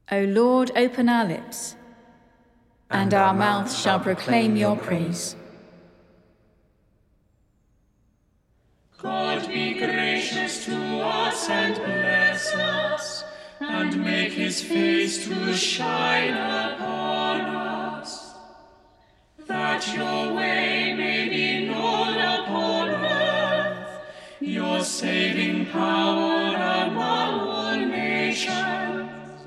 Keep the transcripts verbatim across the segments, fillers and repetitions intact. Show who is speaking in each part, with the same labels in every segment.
Speaker 1: O Lord, open our lips, and our mouths shall proclaim your praise.
Speaker 2: God be gracious to us and bless us, and make his face to shine upon us, that your way may be known upon earth, your saving power among all nations.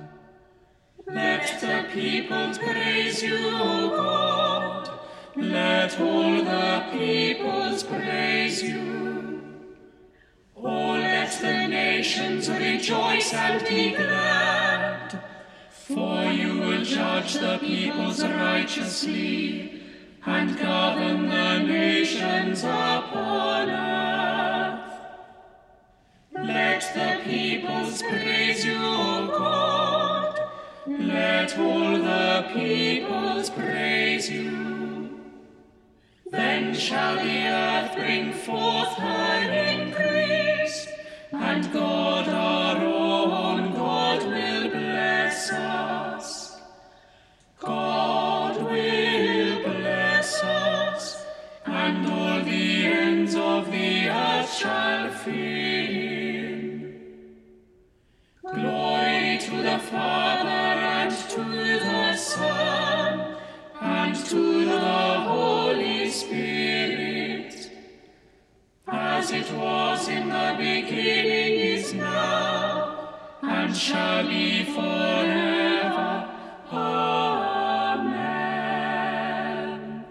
Speaker 2: Let the peoples praise you, O God. Let all the peoples praise you. Oh, let the nations rejoice and be glad, for you will judge the peoples righteously and govern the nations upon earth. Let the peoples praise you, O God. Let all the peoples praise you. Then shall the earth bring forth her increase, and God our own God will bless us. God will bless us, and all the ends of the earth shall fear him. Glory to the Father, and to the Son, and to the Holy Spirit, as it was in the beginning, is now, and shall be forever. Amen.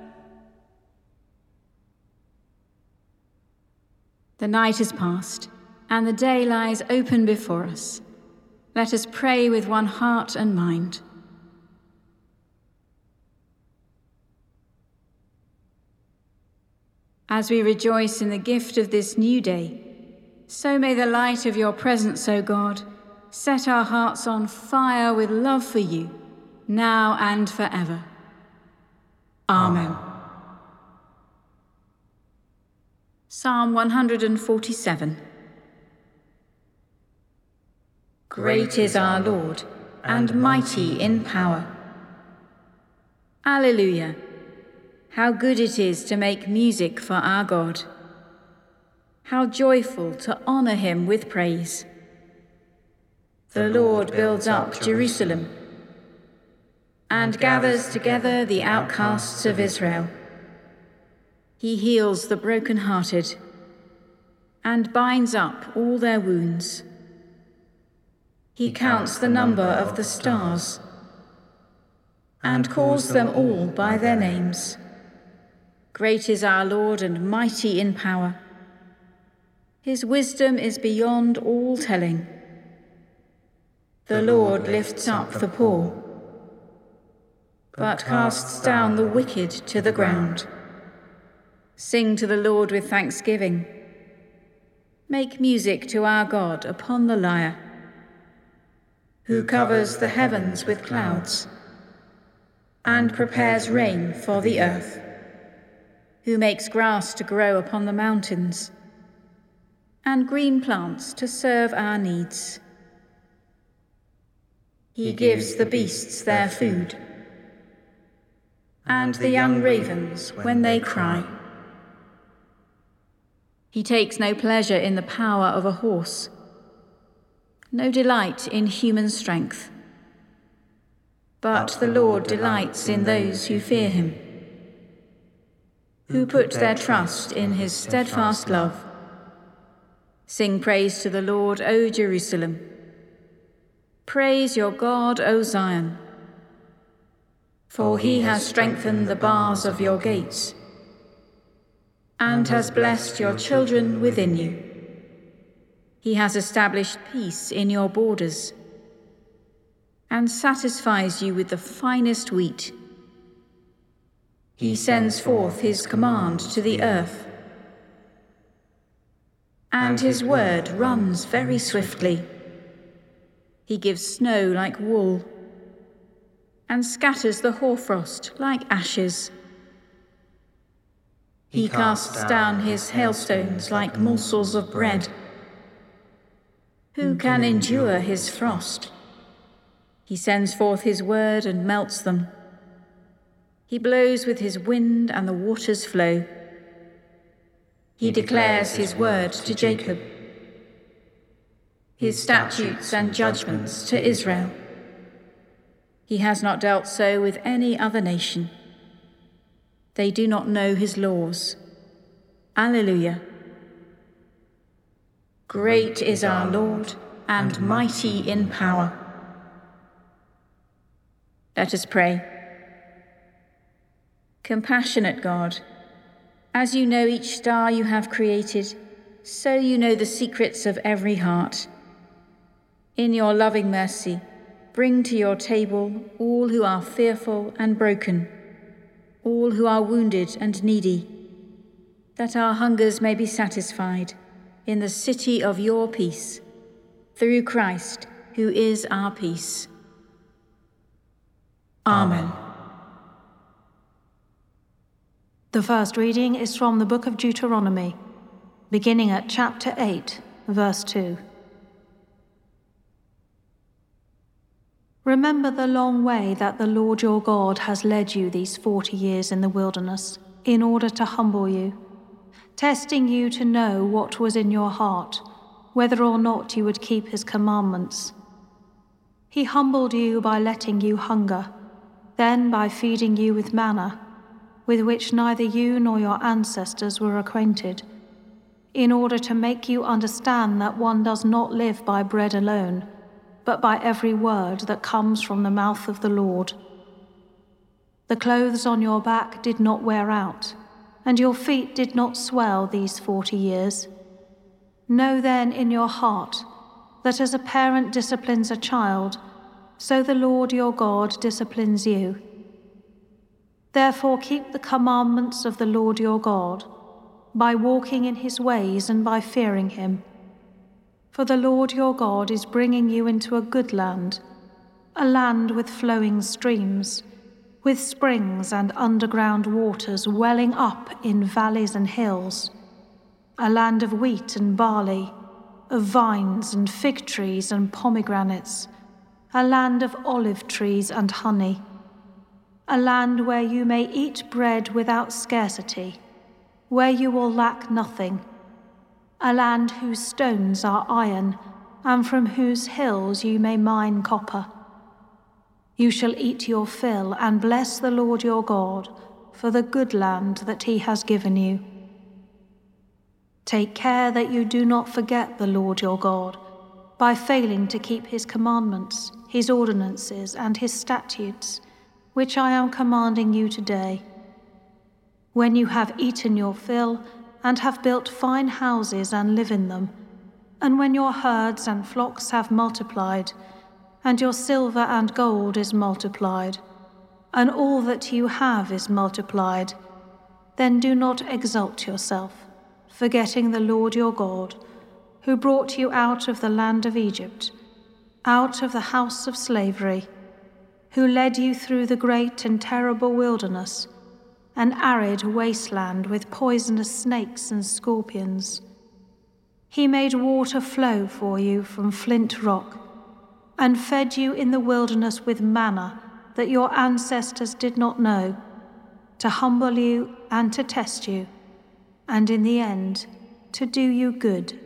Speaker 1: The night is past, and the day lies open before us. Let us pray with one heart and mind. As we rejoice in the gift of this new day, so may the light of your presence, O God, set our hearts on fire with love for you, now and forever. Amen. Psalm one hundred forty-seven. Great is our Lord, and mighty in power. Alleluia! How good it is to make music for our God. How joyful to honor him with praise. The Lord builds up Jerusalem and gathers together the outcasts of Israel. He heals the brokenhearted and binds up all their wounds. He counts the number of the stars and calls them all by their names. Great is our Lord and mighty in power. His wisdom is beyond all telling. The Lord lifts up the poor, but casts down the wicked to the ground. Sing to the Lord with thanksgiving. Make music to our God upon the lyre, who covers the heavens with clouds and prepares rain for the earth, who makes grass to grow upon the mountains and green plants to serve our needs. He gives the beasts their food and the young ravens when they cry. He takes no pleasure in the power of a horse, no delight in human strength. But the Lord delights in those who fear him, who put their trust in his steadfast love. Sing praise to the Lord, O Jerusalem. Praise your God, O Zion. For he has strengthened the bars of your gates and has blessed your children within you. He has established peace in your borders and satisfies you with the finest wheat. He sends forth his command to the earth, and his word runs very swiftly. He gives snow like wool and scatters the hoarfrost like ashes. He casts down his hailstones like morsels of bread. Who can endure his frost? He sends forth his word and melts them. He blows with his wind and the waters flow. He, he declares his word to Jacob, his statutes and judgments to Israel. He has not dealt so with any other nation. They do not know his laws. Alleluia. Great is our Lord and mighty in power. Let us pray. Compassionate God, as you know each star you have created, so you know the secrets of every heart. In your loving mercy, bring to your table all who are fearful and broken, all who are wounded and needy, that our hungers may be satisfied in the city of your peace, through Christ, who is our peace. Amen.
Speaker 3: The first reading is from the book of Deuteronomy, beginning at chapter eight, verse two. Remember the long way that the Lord your God has led you these forty years in the wilderness, in order to humble you, testing you to know what was in your heart, whether or not you would keep his commandments. He humbled you by letting you hunger, then by feeding you with manna, with which neither you nor your ancestors were acquainted, in order to make you understand that one does not live by bread alone, but by every word that comes from the mouth of the Lord. The clothes on your back did not wear out, and your feet did not swell these forty years. Know then in your heart that as a parent disciplines a child, so the Lord your God disciplines you. Therefore keep the commandments of the Lord your God, by walking in his ways and by fearing him. For the Lord your God is bringing you into a good land, a land with flowing streams, with springs and underground waters welling up in valleys and hills, a land of wheat and barley, of vines and fig trees and pomegranates, a land of olive trees and honey, a land where you may eat bread without scarcity, where you will lack nothing, a land whose stones are iron, and from whose hills you may mine copper. You shall eat your fill and bless the Lord your God for the good land that he has given you. Take care that you do not forget the Lord your God by failing to keep his commandments, his ordinances, and his statutes, which I am commanding you today. When you have eaten your fill and have built fine houses and live in them, and when your herds and flocks have multiplied, and your silver and gold is multiplied, and all that you have is multiplied, then do not exalt yourself, forgetting the Lord your God, who brought you out of the land of Egypt, out of the house of slavery, who led you through the great and terrible wilderness, an arid wasteland with poisonous snakes and scorpions. He made water flow for you from flint rock, and fed you in the wilderness with manna that your ancestors did not know, to humble you and to test you, and in the end, to do you good.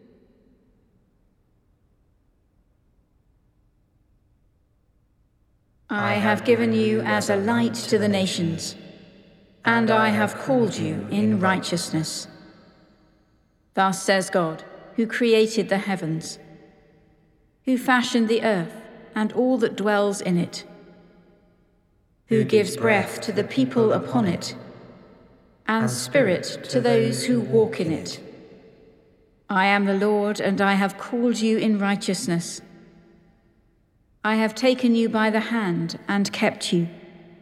Speaker 1: I have given you as a light to the nations, and I have called you in righteousness. Thus says God, who created the heavens, who fashioned the earth and all that dwells in it, who gives breath to the people upon it, and spirit to those who walk in it. I am the Lord, and I have called you in righteousness. I have taken you by the hand and kept you.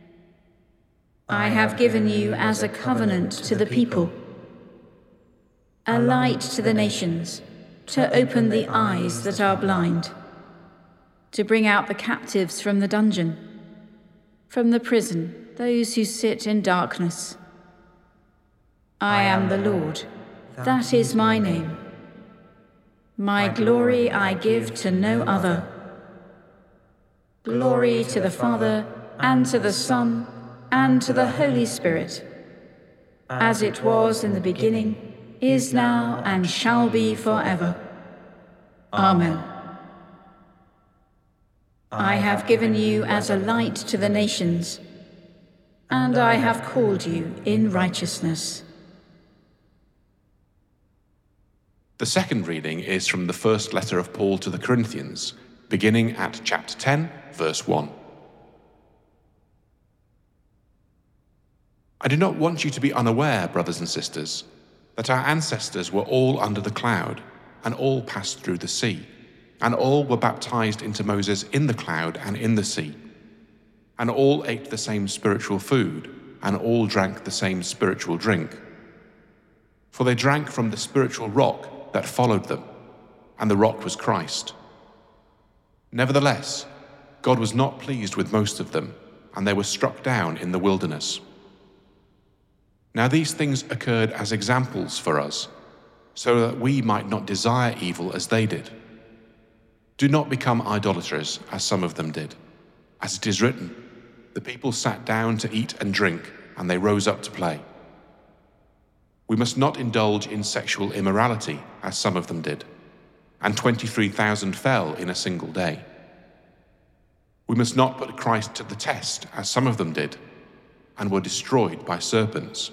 Speaker 1: I have given you as a covenant to the people, a light to the nations, to open the eyes that are blind, to bring out the captives from the dungeon, from the prison, those who sit in darkness. I am the Lord, that is my name. My glory I give to no other. Glory to the Father, and to the Son, and to the Holy Spirit, as it was in the beginning, is now, and shall be forever. Amen. I have given you as a light to the nations, and I have called you in righteousness.
Speaker 4: The second reading is from the first letter of Paul to the Corinthians, beginning at chapter ten, verse one. I do not want you to be unaware, brothers and sisters, that our ancestors were all under the cloud, and all passed through the sea, and all were baptized into Moses in the cloud and in the sea, and all ate the same spiritual food, and all drank the same spiritual drink. For they drank from the spiritual rock that followed them, and the rock was Christ. Nevertheless, God was not pleased with most of them, and they were struck down in the wilderness. Now these things occurred as examples for us, so that we might not desire evil as they did. Do not become idolaters, as some of them did. As it is written, the people sat down to eat and drink, and they rose up to play. We must not indulge in sexual immorality, as some of them did, and twenty-three thousand fell in a single day. We must not put Christ to the test, as some of them did, and were destroyed by serpents.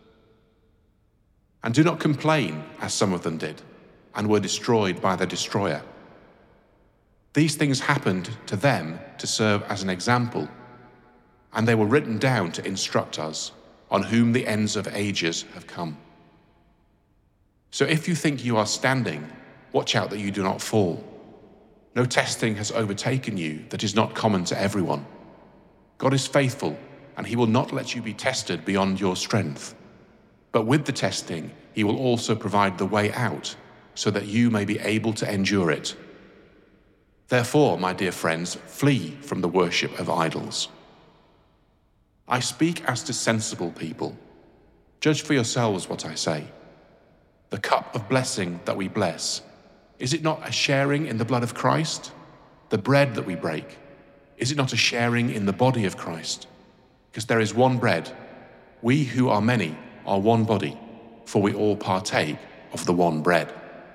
Speaker 4: And do not complain, as some of them did, and were destroyed by the destroyer. These things happened to them to serve as an example, and they were written down to instruct us, on whom the ends of ages have come. So if you think you are standing, watch out that you do not fall. No testing has overtaken you that is not common to everyone. God is faithful, and he will not let you be tested beyond your strength. But with the testing, he will also provide the way out, so that you may be able to endure it. Therefore, my dear friends, flee from the worship of idols. I speak as to sensible people. Judge for yourselves what I say. The cup of blessing that we bless, is it not a sharing in the blood of Christ? The bread that we break, is it not a sharing in the body of Christ? Because there is one bread. We who are many are one body, for we all partake of the one bread.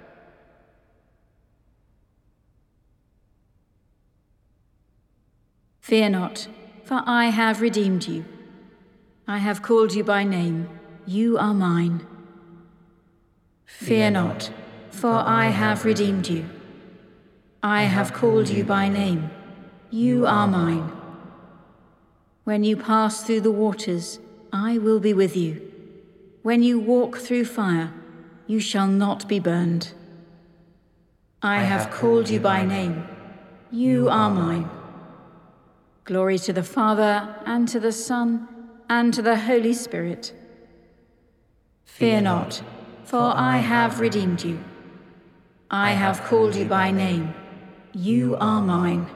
Speaker 1: Fear not, for I have redeemed you. I have called you by name. You are mine. Fear not, for I have redeemed you. I have called you by name. You are mine. When you pass through the waters, I will be with you. When you walk through fire, you shall not be burned. I have called you by name. You are mine. Glory to the Father, and to the Son, and to the Holy Spirit. Fear not, for I have redeemed you. I have called you by name. You are mine.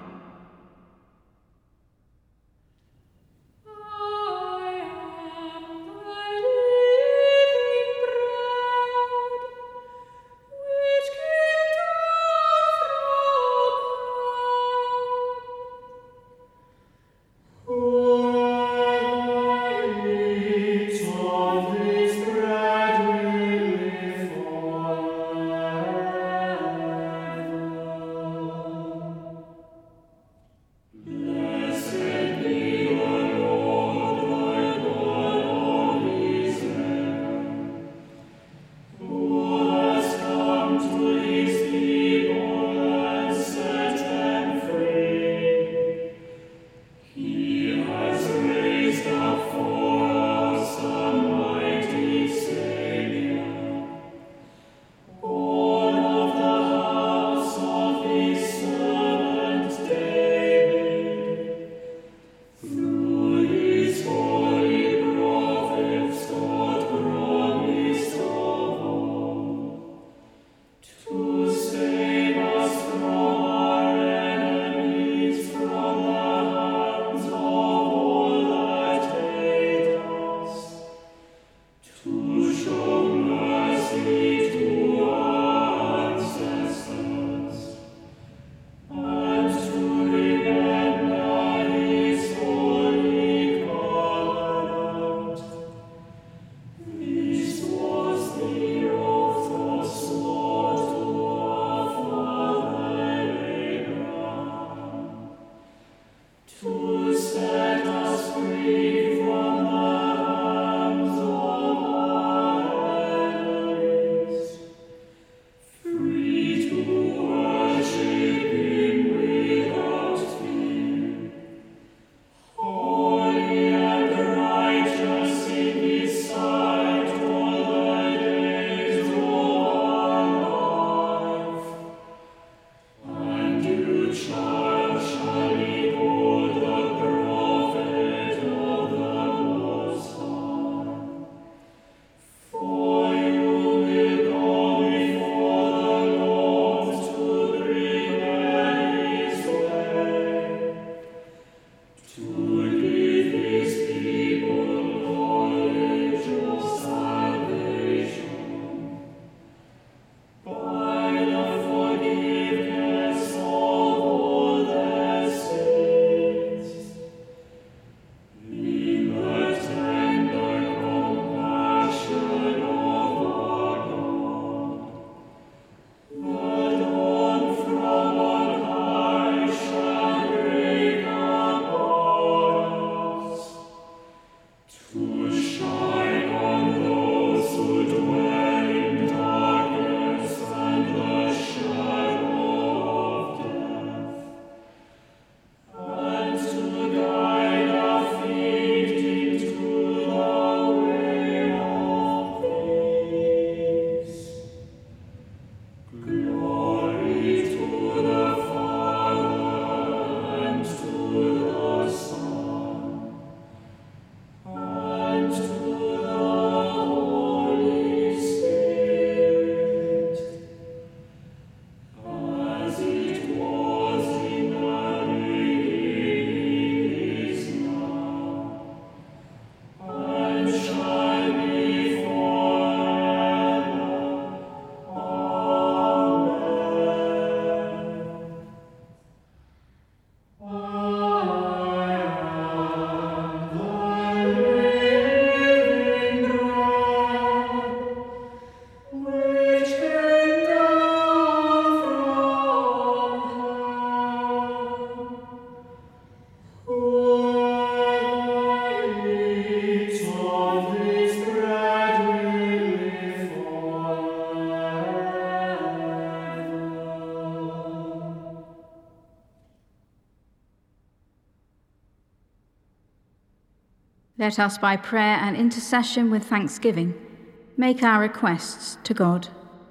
Speaker 1: Let us, by prayer and intercession with thanksgiving, make our requests to God.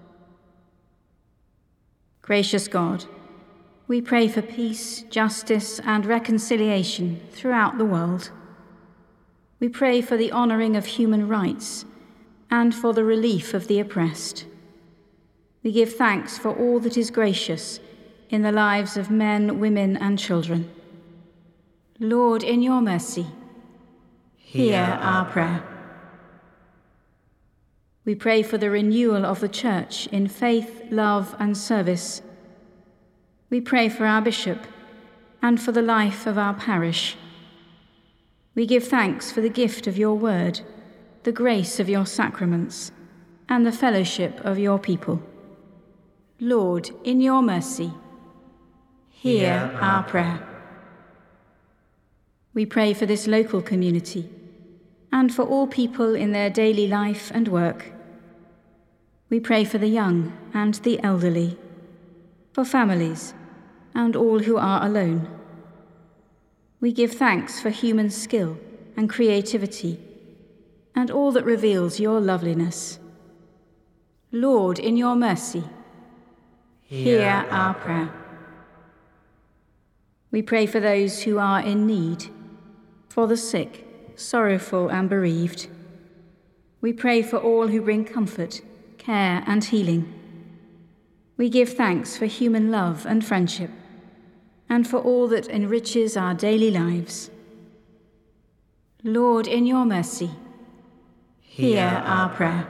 Speaker 1: Gracious God, we pray for peace, justice, and reconciliation throughout the world. We pray for the honouring of human rights and for the relief of the oppressed. We give thanks for all that is gracious in the lives of men, women, and children. Lord, in your mercy, hear our prayer. We pray for the renewal of the Church in faith, love, and service. We pray for our bishop and for the life of our parish. We give thanks for the gift of your word, the grace of your sacraments, and the fellowship of your people. Lord, in your mercy, hear our prayer. We pray for this local community and for all people in their daily life and work. We pray for the young and the elderly, for families and all who are alone. We give thanks for human skill and creativity and all that reveals your loveliness. Lord, in your mercy, hear our prayer. We pray for those who are in need, for the sick, sorrowful and bereaved. We pray for all who bring comfort, care and healing. We give thanks for human love and friendship, and for all that enriches our daily lives. Lord, in your mercy, hear our prayer.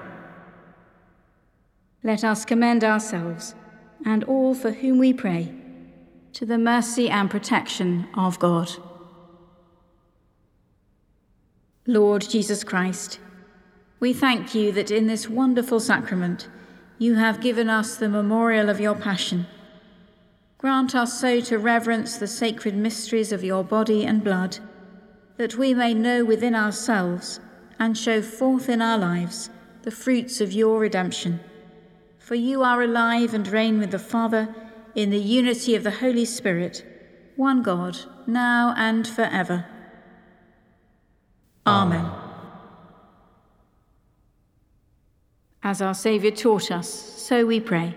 Speaker 1: Let us commend ourselves and all for whom we pray to the mercy and protection of God. Lord Jesus Christ, we thank you that in this wonderful sacrament you have given us the memorial of your passion. Grant us so to reverence the sacred mysteries of your body and blood, that we may know within ourselves and show forth in our lives the fruits of your redemption. For you are alive and reign with the Father in the unity of the Holy Spirit, one God, now and forever. Amen. As our Saviour taught us, so we pray.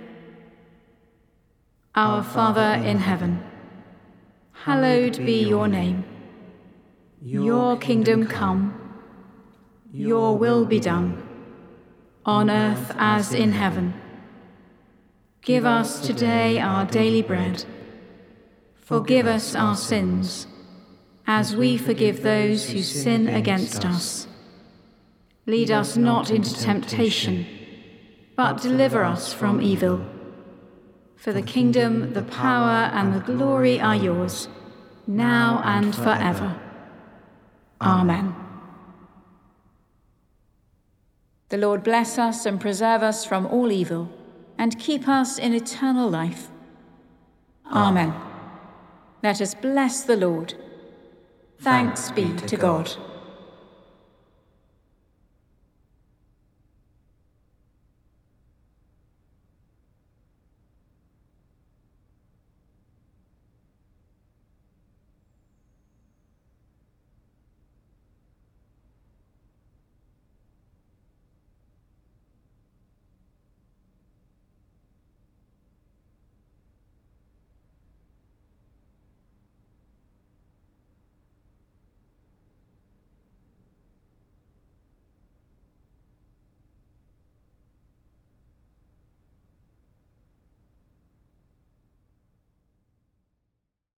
Speaker 1: Our Father in heaven, hallowed be your name. Your kingdom come, your will be done, on earth as in heaven. Give us today our daily bread. Forgive us our sins, as we forgive those who sin against us. Lead us not into temptation, but deliver us from evil. For the kingdom, the power, and the glory are yours, now and forever. Amen. The Lord bless us and preserve us from all evil, and keep us in eternal life. Amen. Let us bless the Lord. Thanks be to God.